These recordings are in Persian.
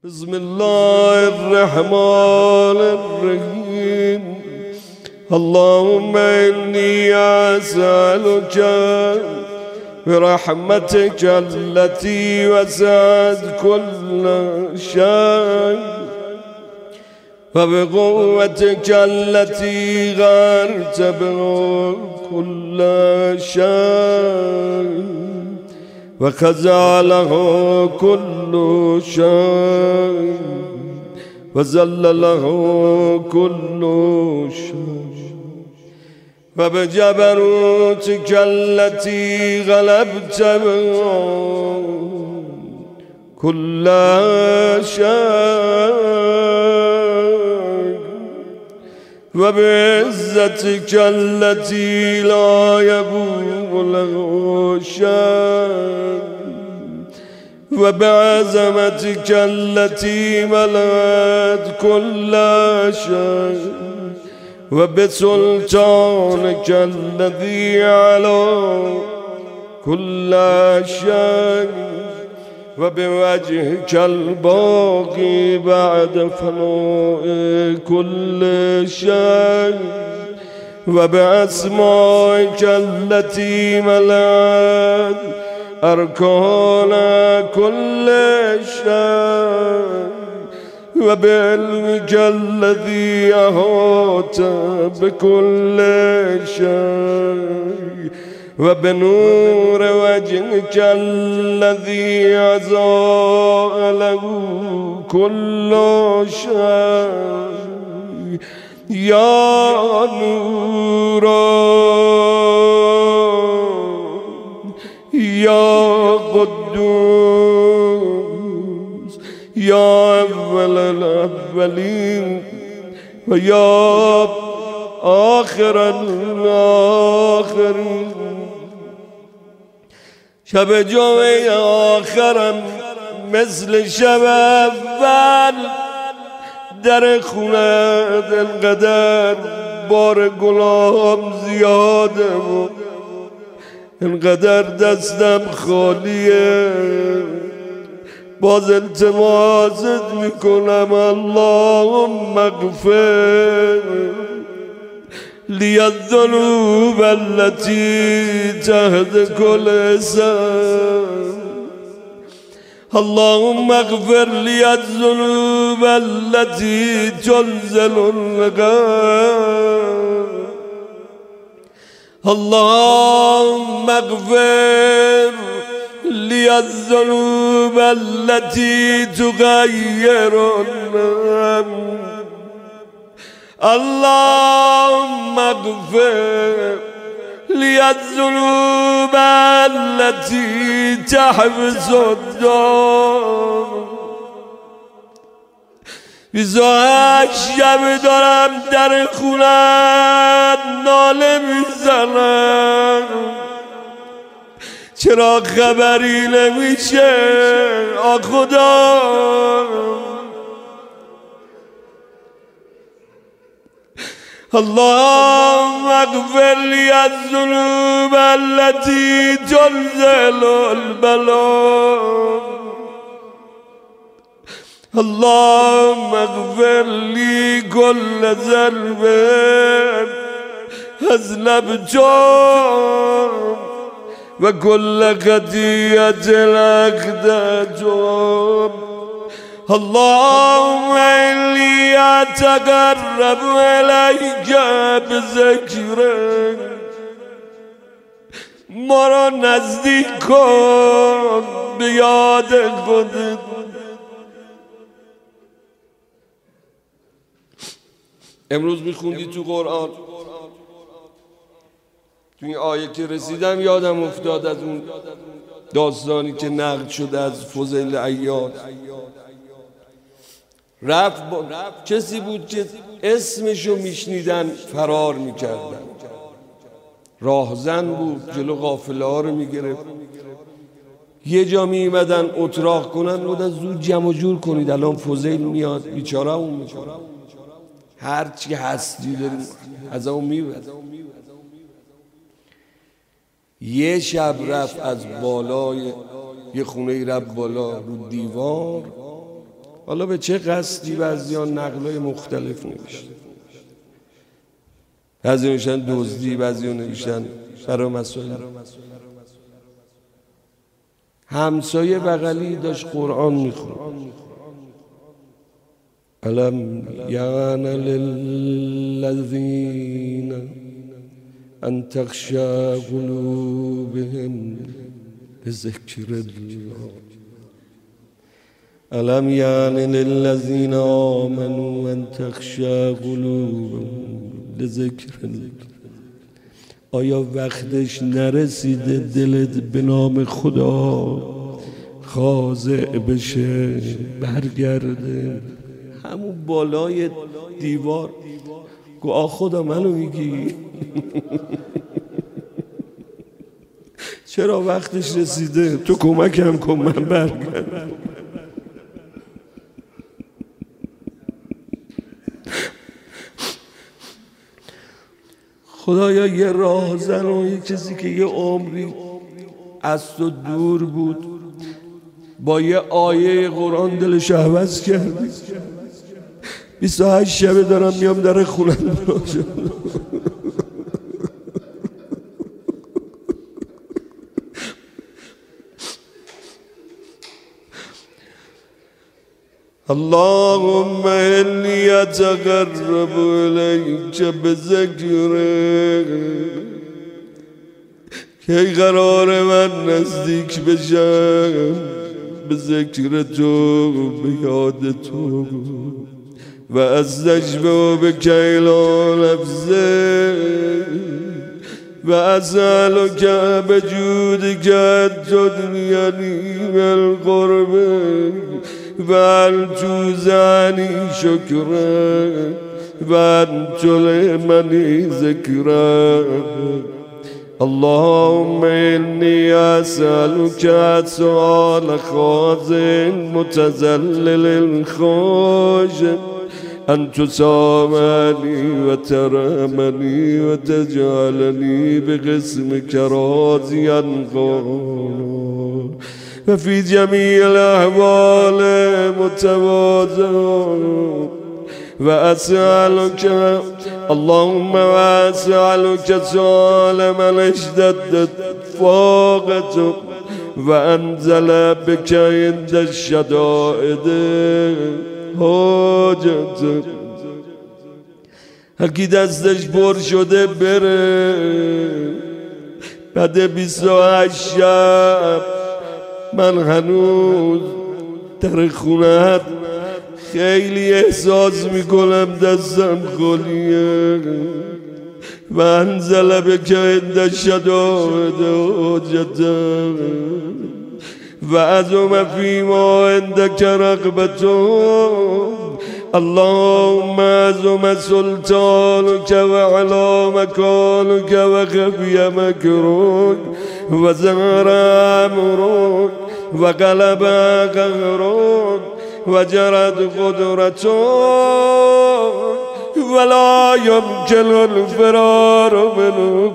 بسم الله الرحمن الرحيم. اللهم إني أسألك برحمتك التي وسعت كل شيء وبقوتك التي غيرت بها كل شيء وخضع له كل شيء وذل له كل شيء وبجبروتك التي غلبت بها كل شيء وبعزتك التي لا يبول له شيء وبعظمتك التي ملأت كل شيء وبسلطانك الذي على كل شيء وبوجهك الباقي بعد فناء كل شيء وبأسمائك التي ملأت أركان كل شيء وبعلمك الذي أحاط بكل شيء وبنور وجهك الذي أضاء له كل شيء يا نورا يا قدوس يا أول الأولين ويا آخر الآخرين. شب جمعه آخرم مثل شب اول در خونت انقدر بار گناهم زیاده بود، انقدر دستم خالیه، باز التماست میکنم اللهم اغفر لی الذنوب التي تحت كل سن. اللهم اغفر لي الذنوب التي تنزل الغيب. اللهم اغفر لي الذنوب التي تغير النعم. اللهم اغفر لي الذنوب التي تحبس الدم. 28 شب دارم در خونت ناله میزنم، چرا خبری نمیشه خدا؟ اللهم اغفر لي الذنوب التي تنزل البلاء. اللهم اغفر لي كل ذنب أذنبته وكل خطيئة أخطأته. اللهم إني أتقرب إليك بذكرك، ما را نزدیک کن به یاد خودت. امروز میخوندی تو قرآن، تو این آیه که رسیدم یادم افتاد از اون داستانی که نقل شده از فضیل عیاض. رفت کسی بود که اسمشو میشنیدن فرار میکردن، راهزن بود، جلو قافله ها رو میگرفت. یه جا میمدن اتراق کنن، بودن زود جمع و جور کنید الان فضیل میاد بیچاره اون میکنه، هرچی هستی داریم از اون میبرد. یه شب رفت از بالای یه خونه رفت بالا رو دیوار، حالا به چه قصدی بعضیان نقلای مختلف نوشتن، بعضی نوشتن دزدی، بعضی نوشتن برای مسائل. همسایه بغلی داشت قرآن میخوند. الم یعن للذین ان تخشع قلوبهم لذکر الله الم یعن للذین آمنوا ان تخشع قلوبهم لذکر الله. آیا وقتش نرسیده دلت به نام خدا خاضع بشه، برگرده؟ همون بالای دیوار گو خدا منو میگی؟ چرا وقتش رسیده؟ تو کمکم کن من برگردم. خدایا یه راهزن و یه کسی که یه عمری از تو دور بود با یه آیه قرآن دلش عوض کرد. 28 شبه دارم میام در خونه اللهم إني أتقرب إليك بذكرك کی قرار من نزدیک بشم به ذکر تو، به یاد تو و استشفع بك إلى نفسك و اسألك بجودك أن تدنيني بالقرب و أن توزعني شكرك و أن تلهمني ذكرك. اللهم إني أسألك سؤال خازن متذلل خاشع أن تسامحني وترحمني وتجعلني بقسمك راضيا قانعا وفي جميع الأحوال متواضعا وأسألك اللهم وأسألك سؤال من اشتدت فاقته وأنزل بك عند الشدائد حاجته. هرکی دستش پر شده بره بعد 28 شب، من هنوز در خونت خیلی احساس میکنم دستم خالیه و انزل بک عند شدائد حاجته و عظم فیما عندک رغبته. اللهم عظم سلطانك وعلى مكانك وخفي مكرك وظهر أمرك وغلب قهرك وجرت قدرتك ولا يمكن الفرار من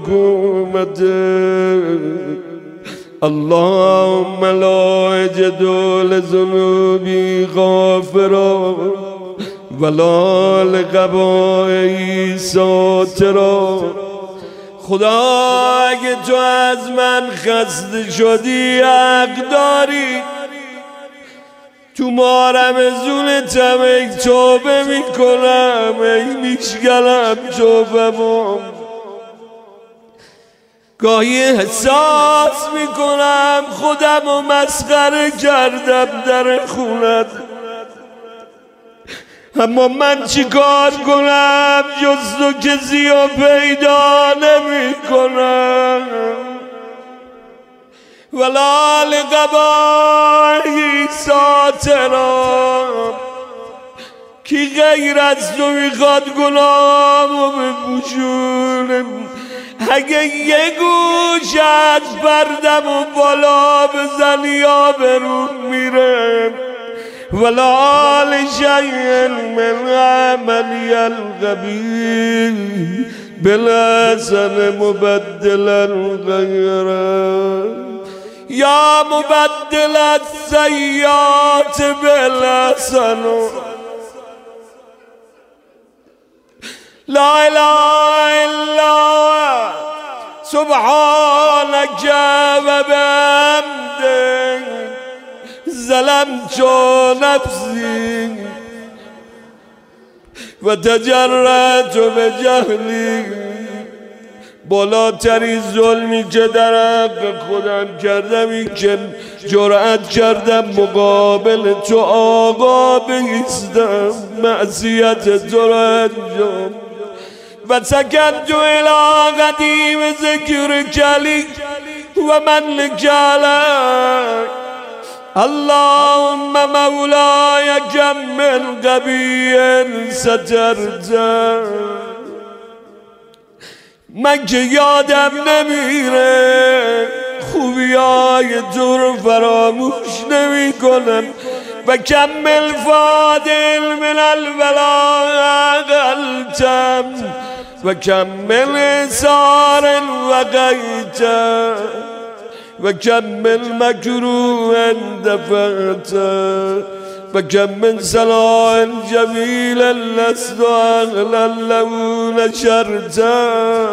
حكومتك. اللهم لا أجد لذنوبي غافرا ولا لقبائي ساترا. خدا اگه تو از من خسته شدی حق داری، تو مارمزون تمک توبه میکنم، ای میشگلم توبه‌مو. گاهی احساس میکنم خودمو مسخره کردم در خونت، اما من چی کار کنم جز تو کسی رو پیدا نمی کنم. ولا لقبایی ساترام، کی غیر از تو میخواد گناهمو بپوشونه؟ اگه یه گوش از پردمو بالا بزنی یا برون میرم. ولا لشيء من عملي الغبي بالحسن مبدلا غيره. یا مبدل السیئات بالحسنات لا اله الا سبحانك وبحمدك ظلمت نفسي وتجرأت بجهلي. بالاترین ظلمی که در حق خودم کردم این که جرأت کردم مقابل تو آقا بایستم، معصیت تو را انجام و سکنت الی قدیم ذکر کلی و من کلک. اللهم مولاي كم من قبيل سترته. من که یادم نمیره خوبیای تو رو فراموش نمی کنم و کمل فاضل من الولا قلتم و کمل سار وقیتم و کمل مکروه دفعته و کم من صلاح جمیل لست اهلا له نشرته.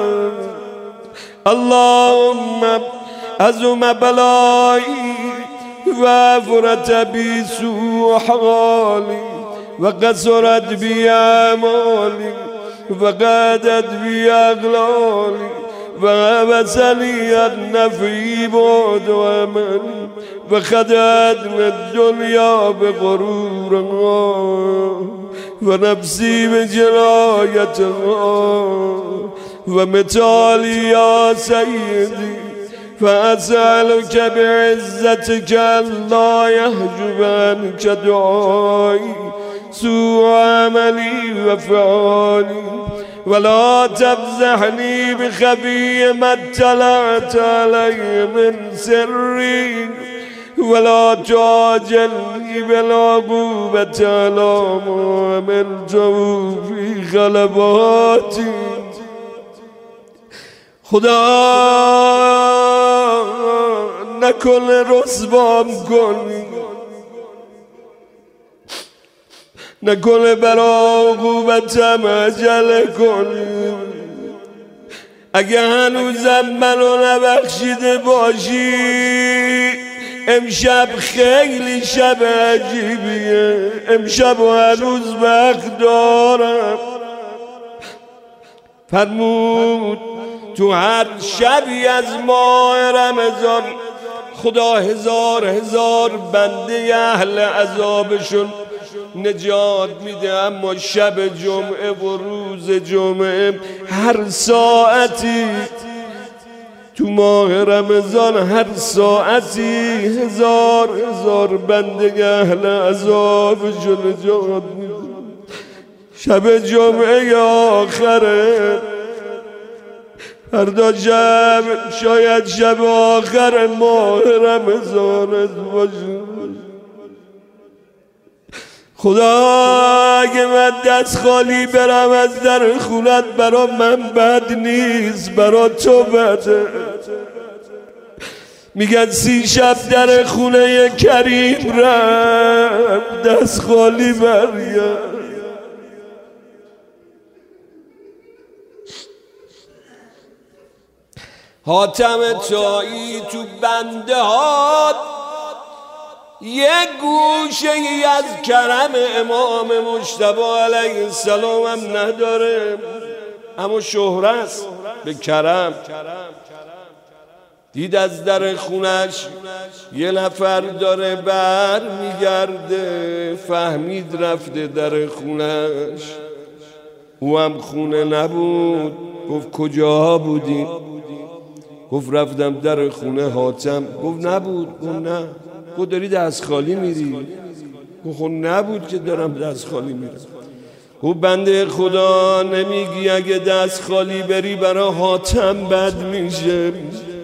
اللهم عظم بلایی و فرت بی سوء حالی و قصرت بی اعمالی و قعدت بی اغلالی و وسلی النفی بعد و عملی و خدت الدنیا بغرورها و نفسی بجنایتها و متالی یا سیدی فأسألك بعزتك ألا يحجب عنك دعائي سوء عملي وفعالي ولا تفزحني بخبي ما اطلعت علي من سري ولا تعجلني بالعقوبة على ما عملته في غلباتي. خدا نکن رسوام کنی، نکنه برا عقوبتم عجله کنی. اگه هنوزم منو نبخشیده باشی امشب خیلی شب عجیبیه، امشب و هنوز وقت دارم. فرمود تو هر شبی از ماه رمضان خدا هزار بنده اهل عذابشون نجات میده، اما شب جمعه و روز جمعه هر ساعتی تو ماه رمضان هر ساعتی هزار بنده اهل عذابشون نجات میده. شب جمعه آخره، فردا شب شاید شب آخر ماه رمضان باشه. خدا اگه من دست خالی برم از در خونت برا من بد نیست، برا تو بده. میگن 30 شب در خونه کریم رفت دست خالی برگرد. حاتم طایی تو بنده هات یک گوشه ای از کرم امام مجتبی علیه السلام هم نداره، اما شهرت است به کرم. دید از در خونش یه نفر داره بر میگرده، فهمید رفته در خونش، او هم خونه نبود. گفت کجا بودی؟ گفت رفتم در خونه حاتم. گفت نبود. گفت نه. گفت داری دست خالی میری؟ گفت خب نبود که دارم دست خالی میرم. گفت بنده خدا نمیگی اگه دست خالی بری برا حاتم بد میشه؟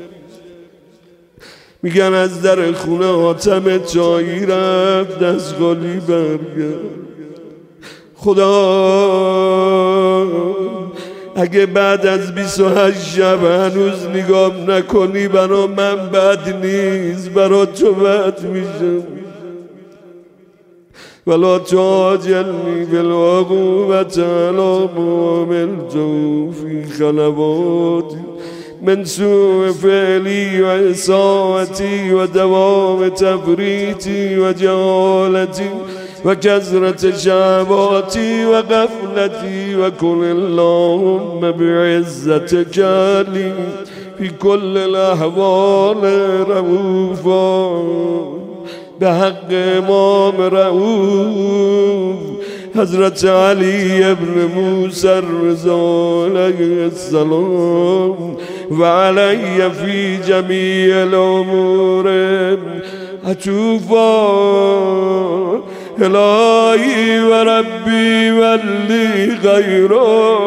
میگن از در خونه حاتم طایی رفت دست خالی برگرد. خدا اگه بعد از 28 شب هنوز نگام نکنی برا من بد نیست، برا تو بد میشه. ولا تعجلني بالعقوبة على ما عملت في خلواتي من سوء فعلي وإساءتي ودوام تفريطي وجهالتي وكثرة شهواتي وغفلتي، وكن اللهم بعزتك لي في كل الأحوال رؤوفا. به حق امام رؤوف حضرت علی ابن موسی الرضا علیه السلام و علی فی جمیع الامور عطوفا. الهی و ربی ولی غیره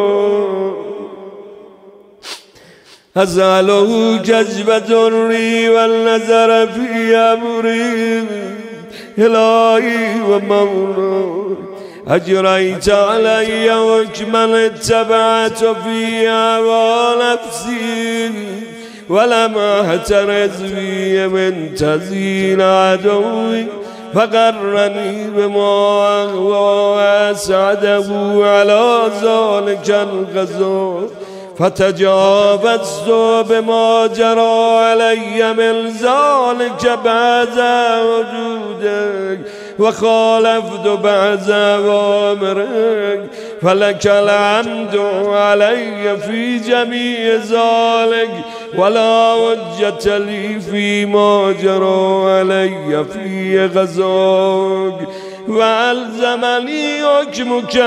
أسأله كشف ضري والنظر في أمري. إلهي ومولاي أجريت علي حكما اتبعت في هوى نفسي ولم أحترز في من تزيين عدوي فقرني بما أهوى وأسعده على ذلك القضاء فتجاوزت بما جرى علي من ذلك بعد وجودك وخالفت بعد أوامرك فلك الحمد علي في جميع ذلك ولا حجة لي فيما جرى علي في غزاك وألزمني حكمك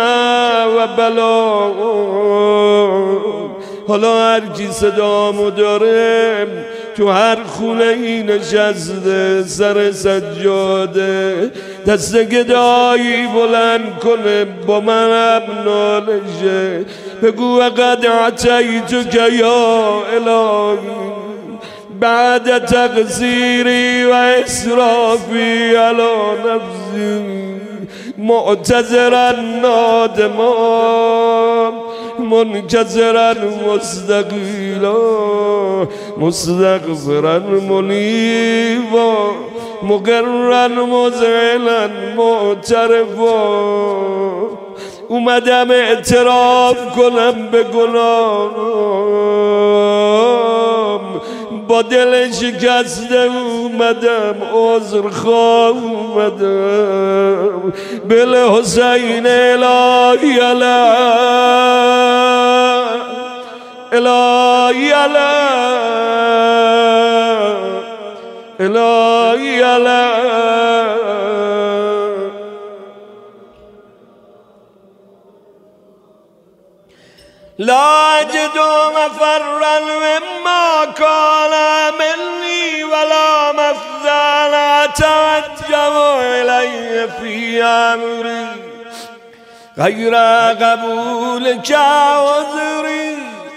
وبلاغك. حالا هر کی صدامو داره تو هر خونه ای نشسته سر سجاده دست گدایی بلند کنه با من نالشه بگو قد اعطیتک یا الهی بعد تقصیری و اسرافی علی نفسی معتذرا نادما منكسرا مستقيلا مستغفرا منيبا مقرا مذعلا معترفا. اومدم اعتراف کنم به گناهم با دل شکسته اومدم عذرخواه اومدم بالحسین الهی علیه الهی علیه الهی علیه. لا أجد مفرا مما قال مني ولا مفزعا أتوجه إليه في أمري غير قبولك عذري.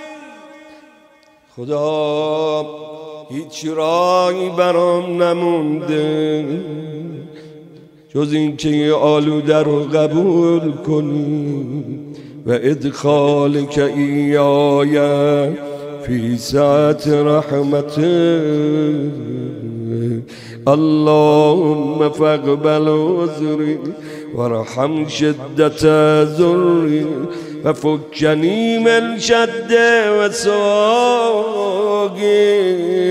خدا هیچ راهی برام نمونده جز اینکه آلوده رو قبول کنی و ادخالك ایای فی سعة رحمتك. اللهم فاقبل عذري وارحم شدة ضري وفكني من شد وساقي.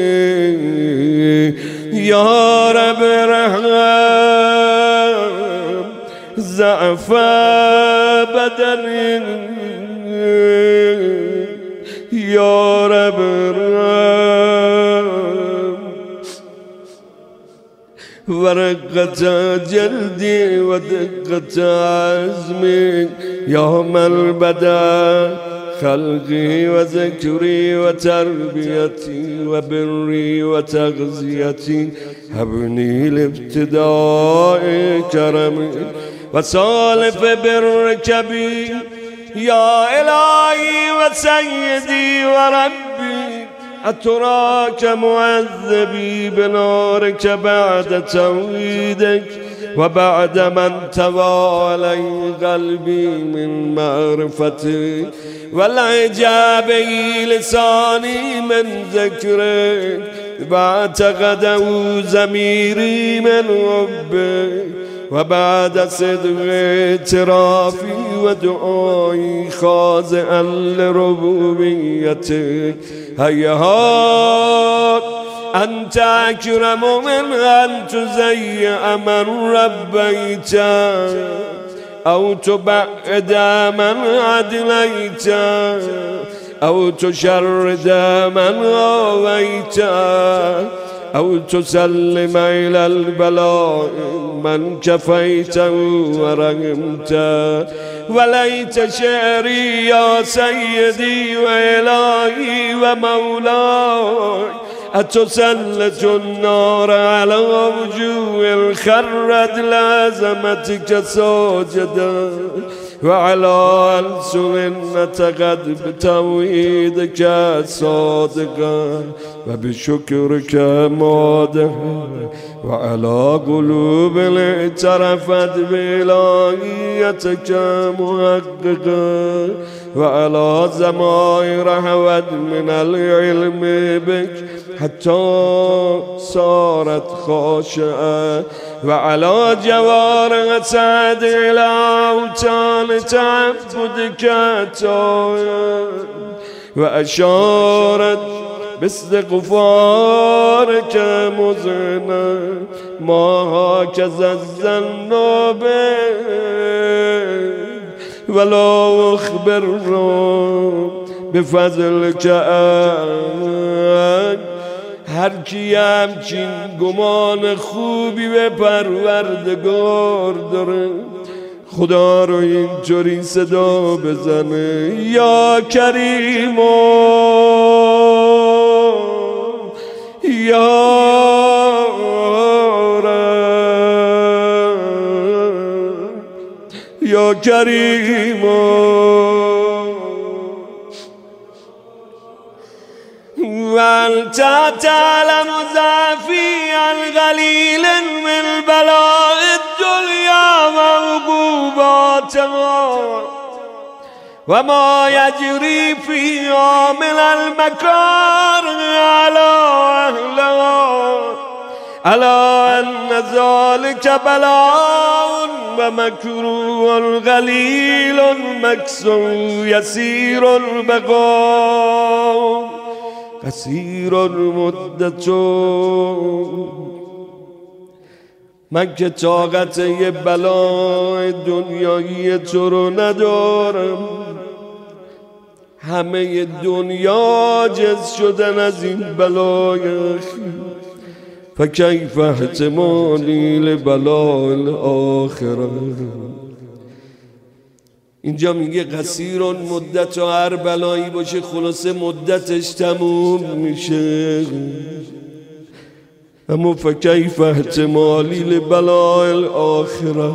يا رب ارحم ضعف بدني يا رب ارحم ورقة جلدي ودقة عزمي يا من بدا خلقي وذكري وتربيتي وبري وتغذيتي هبني لابتداء كرمي وسالف برك بي يا إلهي وسيدي وربي. أتراك معذبي بنارك بعد توحيدك وبعد من توى علي قلبي من معرفتك والعجاب لساني من ذكرك واعتقده ضميري من حبك وبعد صدق اعترافي ودعائي خاضعا لربوبيتك هيهات أنت أكرم من أن تزيع من ربيت أو تبعد من عدليت أو تشرد من غويت أو تسلم إلى البلاء من كفيته ورحمت وليت شعري يا سيدي وإلهي ومولاي أتسلط النار على وجوه الخرد لعظمتك ساجدا وعلى ألسن نطقت بتوحيدك صادقا وبشكرك مادحا وعلى قلوب اعترفت بإلهيتك محققا وعلى ضمائر هوت من العلم بك حتى صارت خاشعة وعلى جوارح سعد إلى أوتان تعبدك وأشارت باستغفارك مذعنا ما هكذا الظن بك ولا أخبر بفضلك هر کی همچین گمان خوبی به پروردگار داره خدا رو اینطوری صدا بزنه یا کریم یا رب یا کریم وأنت تعلم ضعفي القليل من بلاء الدنيا وعقوباتها وما يجري فيها من المكاره على أهلها ألا أن ذلك بلاء ومكروه قليل مكسور يسير البقاء قصیر المدت من که طاقت یه بلای دنیایی تو رو ندارم همه دنیا جز شدن از این بلای فکیف احتمالی لبلای الآخرة اینجا میگه قصیر مدت و هر بلایی باشه خلاصه مدتش تموم میشه اما فکیف احتمالی لبلای الآخرة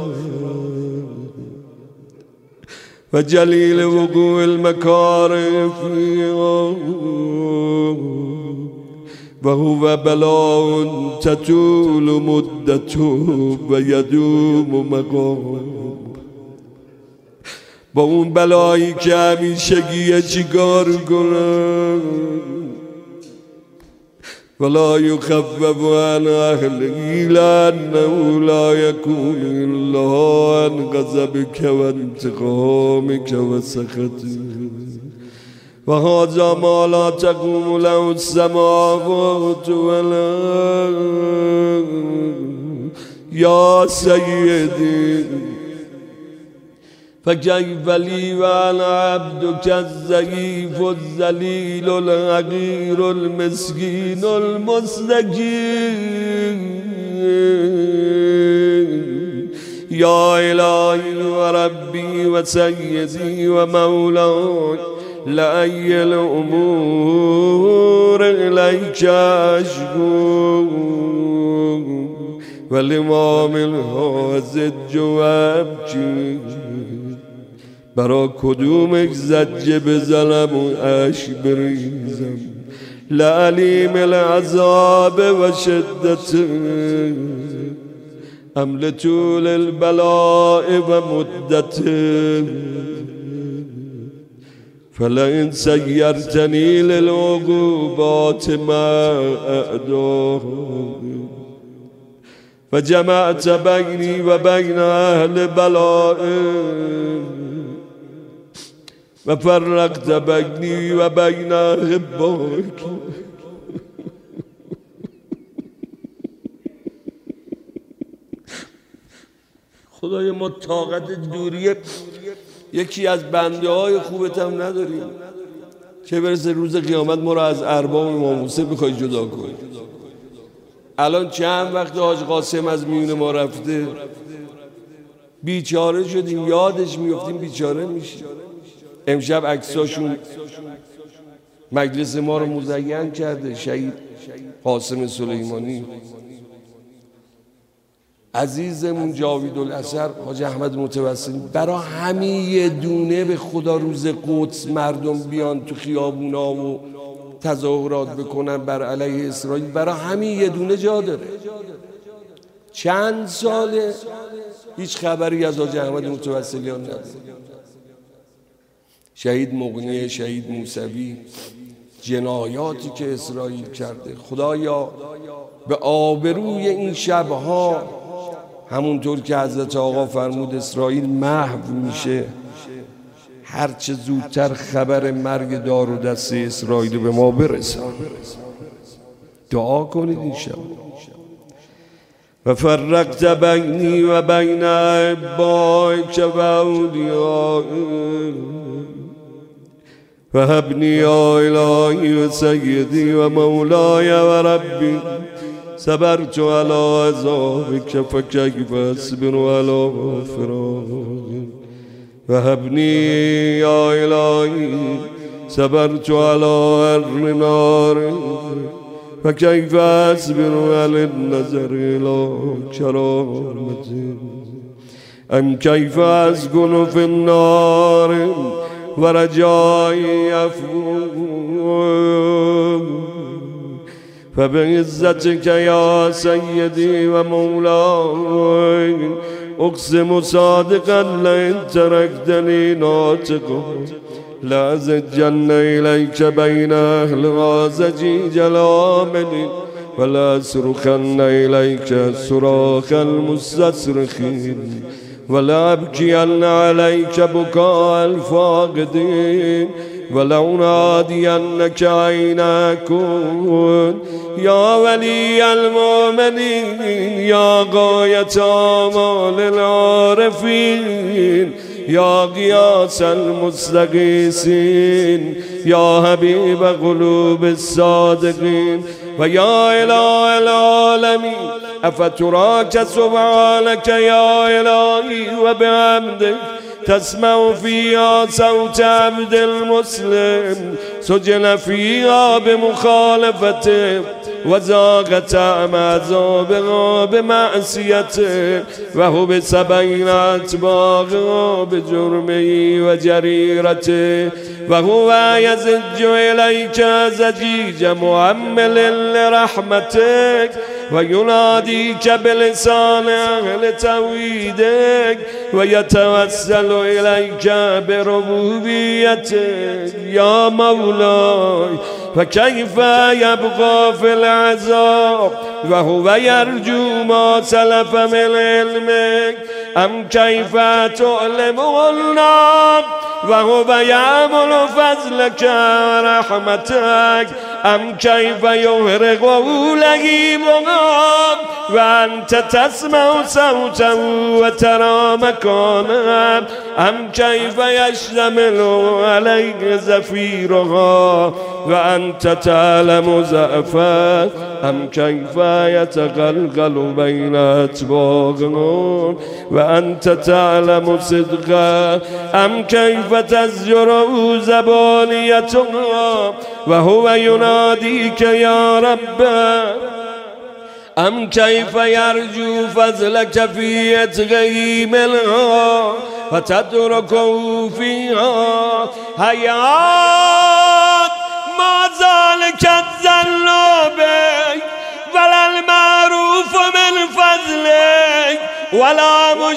و جلیل وقوع المکاره فیها و هو بلاء تطول مدته و یدوم مقام با اون بلایی که همیشگیه چیکار کنم ولا يخفف عن أهله لأنه لا يكون إلا عن غضبك وانتقامك وسخطك وهذا ما لا تقوم له السماوات والأرض يا سيدي فكيف لي وأنا عبدك الضعيف الذليل الحقير المسكين المستكين يا إلهي وربي وسيدي ومولاي لأي الأمور إليك أشكو والإمام الحازد وأبكي برا کدومک زجه بزنم و عشق بریزم لعلیم العذاب و شدت ام لطول البلاء و مدته فلئن سيرتني للعقوبات ما أعداه فجمعت بيني وبين أهل بلاء وفرقت بيني وبين أحبائك. خدای ما طاقت دوری یکی از بنده های خوبت هم نداریم چه برسه روز قیامت ما را از ارباب امام موسی بخوای جدا کنی. الان چند وقت حاج قاسم از میون ما رفته بیچاره شدیم، یادش میفتیم بیچاره میشیم. امشب عکساشون مجلس ما رو مزین کرده. شهید قاسم سلیمانی عزیزمون، جاوید الاثر، حاج احمد متوسلی، برای همین یه دونه به خدا روز قدس مردم بیان تو خیابونا و تظاهرات بکنن بر علیه اسرائیل، برای همین یه دونه جا داره. چند ساله هیچ خبری از حاج احمد متوسلیان نداره. شهید مغنی، شهید موسوی، جنایاتی که اسرائیل کرده. خدایا به آبروی این شبها همونطور که حضرت آقا فرمود اسرائیل محو میشه، هرچه زودتر خبر مرگ دار و دست اسرائیل به ما برسان. دعا کنید این شب. و فرقت بینی و بین احبائک و اولیائک و هبنی یا الهی و سیدی و مولای و ربی صبرت علی عذابک فکیف اصبر علی فراقک و هبنی یا الهی صبرت علی حر نارک فکیف اصبر علی النظر الی کرامتک ام کیف اسکن فی النار و رجای عفو فبعزتك یا سیدی و مولاي اقسم صادقا لئن تركتني ناطقا لأزجن إليك بين أهل غازجي جلامل ولأصرخن إليك صراخ المستصرخين ولأبكين عليك بكاء الفاقدين ولأنادينك أين أكون يا ولي المؤمنين يا غاية آمال العارفين يا غياث المستغيثين يا حبيب قلوب الصادقين ويا إله العالمين أفتراك سبحانك يا إلهي وبحمدك تسمع فيها صوت عبد المسلم سجن فيها بمخالفته وزاغت عذابها بمعصيته وحبس بين أطباقها بجرمه وجريرته وهو يزج إليك زجيج مؤمل لرحمتك ويناديك بلسان أهل توحيدك ويتوسل إليك بربوبيتك يا مولاي فكيف يبقى في العذاب وهو يرجو ما سلف من علمك أم كيف تعلم النار وهو يعمل فضلك ورحمتك أم كيف يهرق لهيبها وأنت تسمع صوته وترى مكانه أم كيف يشتمل عليك زفيرها وأنت تعلم زأفه أم كيف يتغلغل بين أطباقهم وأنت تعلم صدقه أم كيف تزجر زبانيتها وهو يناديك يا رب أم كيف يرجو فضلك في إتغي منها فتتركه فيها حيات ما ذلك الذل بك ولا المعروف من فضلك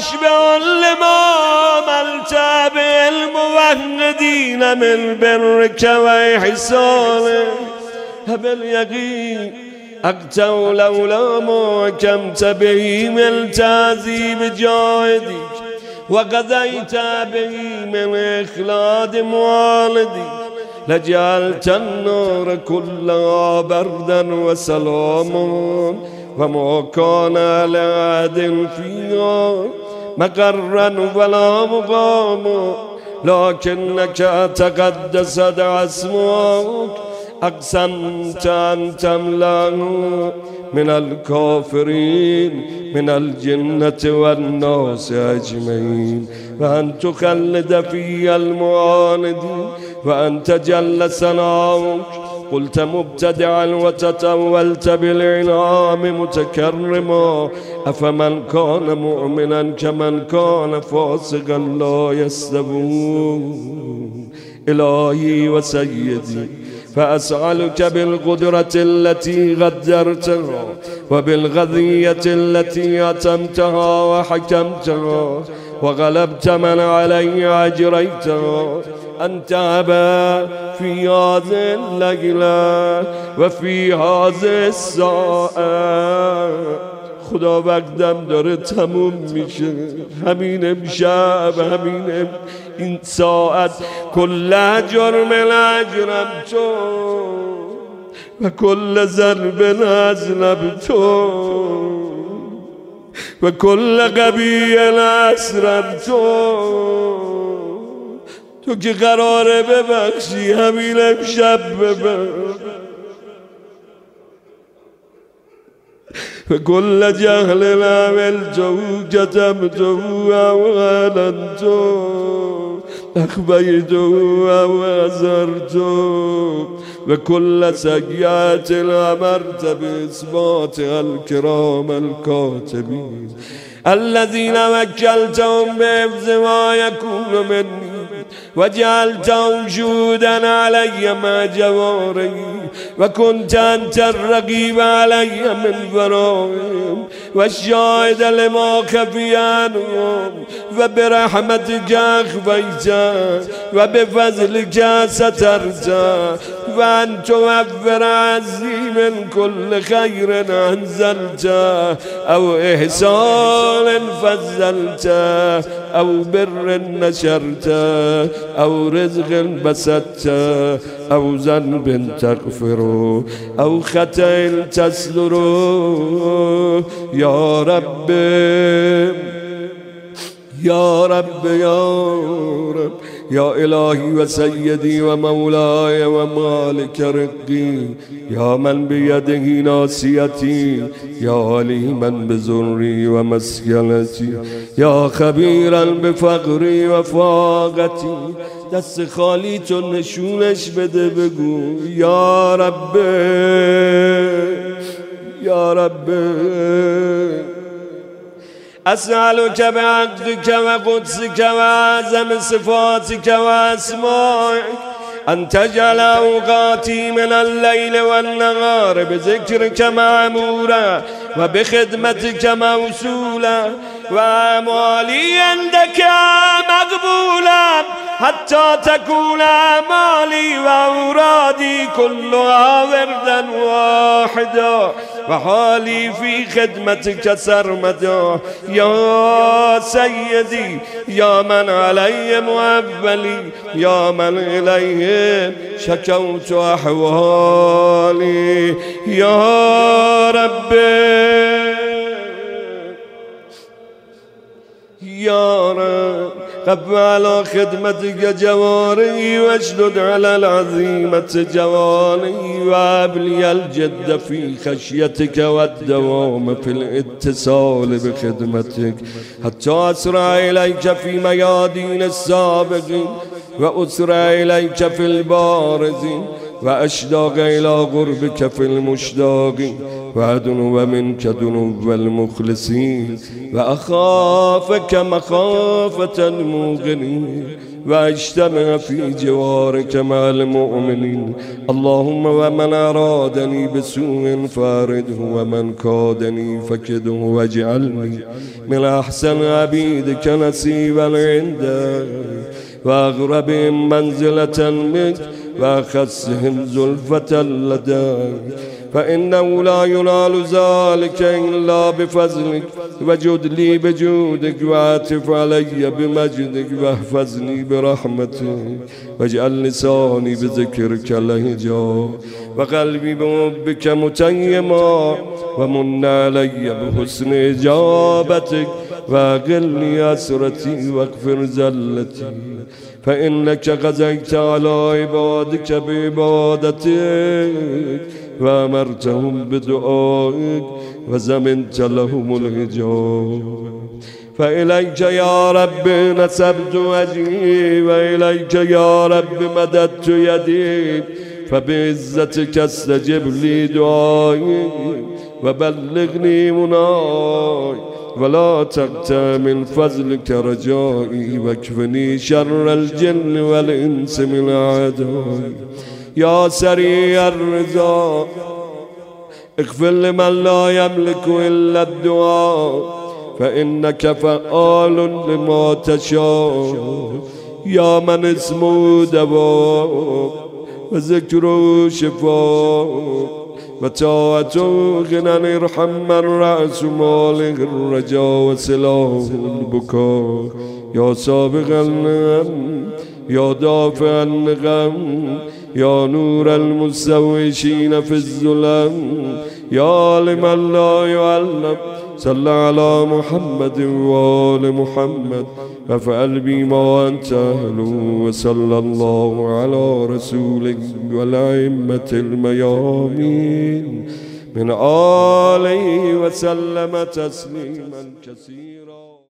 واشبع الإمام التابع الموحدين من برك وإحسانك باليقين أقتوا لولا ما حكمت به من تعذيب جاهدك وقضيت به من إخلاد موالدك لجعلت النار كلها بردا وسلاما وما كان لأحد فيها مقرا ولا مقاما لكنك تقدست اسمك أقسمت أن تملأ من الكافرين من الجنة والناس أجمعين وأن تخلد في المعاندين وأن تجل ثناؤك قلت مبتدعا وتتولت بالإنعام متكرما أفمن كان مؤمنا كمن كان فاسقا لا يستوون إلهي وسيدي فأسألك بالقدرة التي غدرتها وبالغذية التي أتمتها وحكمتها وغلبت من علي أجريتها أن تعبى في هذه الليلة وفی هذه الساعة خدا وقتم داره تموم میشه همین امشب همین این ساعت کل جرم اجرم تو و کل ذنب اذنب تو و کل قبیح اسرر تو که قراره ببخشی همین امشب ببخش فكل جهل عملته كتمته أو أعلنته أخفيته أو أسررته وكل سيئات أمرت بإثباتها الكرام الكاتبين الذين وكلتهم بحفظ ما يكون مني وجعلتهم شهودا علي مع جواري وكنت أنت الرقيب علي من ورائهم والشاهد لما خفي عنهم وبرحمتك أخفيت وبفضلك سترت وأن توفر عزي من كل خير أنزلت أو إحسان فزلت أو بر نشرت أو رزق بسطت أو ذنب تغفر أو خطأ تستر يا رب يا رب يا رب يا إلهي وسيدي ومولاي ومالك رقي يا من بيده ناصيتي يا عليما بزري ومسكنتي يا خبيرا بفقري وفاقتي دست خالی تو نشونش بده بگو یا رب یا رب أسألك بعقدك وقدسك وأعظم صفاتك وأسمائك أن تجعل أوقاتي من الليل والنهار بذكرك معمورا وبخدمتك موصولا وأعمالي عندك مقبولا حتى تكون أعمالي وأورادي كلها وردا واحدا وحالي في خدمتك سرمدا يا سيدي يا من علي مؤبلي يا من إليه شكوت أحوالي يا ربي يا رب قف على خدمتك جواري واشدد على العظيمة جواري وابلي الجد في خشيتك والدوام في الاتصال بخدمتك حتى أسرع إليك في ميادين السابقين وأسرع إليك في البارزين وأشتاق إلى قربك في المشتاقين وأدنو منك دنو المخلصين وأخافك مخافة الموقنين وأجتمع في جوارك مع المؤمنين. اللهم ومن أرادني بسوء فارده ومن كادني فكده واجعلني من أحسن عبيدك نصيبا عندك وأغربهم منزلة منك وأخسهم زلفة لديك فإنه لا ينال ذلك إلا بفضلك وجد لي بجودك وعاطف علي بمجدك واحفظني برحمتك واجعل لساني بذكرك لهجا وقلبي بحبك متيما ومن علي بحسن إجابتك وأقلني أسرتي واغفر زلتي فإنك غزيت على عبادك بعبادتك وأمرتهم بدعائك وزمنت لهم الحجاب. فإليك يا رب نسبت وجهي وإليك يا رب مددت يدي فبعزتك استجب لي دعائي وبلغني مناي ولا تقطع من فضلك رجائي واكفني شر الجن والإنس من أعدائي. يا سريع الرضا اغفر لمن لا يملك إلا الدعاء فإنك فعال لما تشاء. يا من اسمه دواء وذكره شفاء وطاعته غنى ارحم من رأس ماله الرجاء وسلاح البكاء. يا سابق النعم يا دافع النغم يا نور المستوشين في الظلم يا لمن لا يعلم صل على محمد وآل محمد وافعل بما أنت أهله وصلى الله على رسولك والأئمة الميامين من آله وسلم تسليما كثيرا.